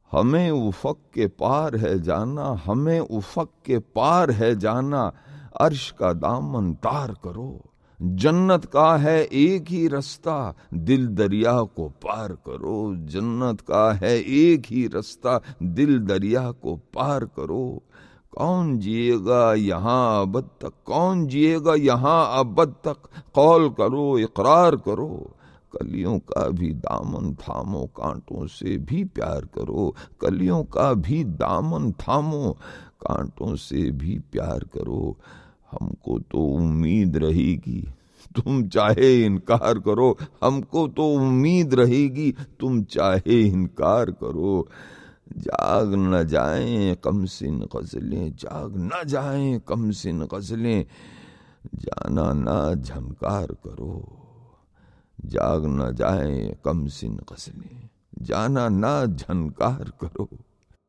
हमें उफक के पार है जाना, हमें उफक के पार है जाना, अर्श का दामन तार करो। जन्नत का है एक ही रास्ता, दिल दरिया को पार करो। जन्नत का है एक ही रास्ता, दिल दरिया को पार करो। कौन जिएगा यहाँ अब तक, कौन जिएगा यहाँ अब तक, कौल करो, इकरार करो। कलियों का भी दामन थामो, कांटों से भी प्यार करो। कलियों का भी दामन थामो, कांटों से भी प्यार करो। हमको तो उम्मीद रहेगी, तुम चाहे इनकार करो। हमको तो उम्मीद रहेगी, तुम चाहे इनकार करो। जाग न जाएं कमसिन गजलें, जाग न जाएं कमसिन गजलें, जाना ना झनकार करो। जाग न जाएं कमसिन गजलें, जाना ना झनकार करो।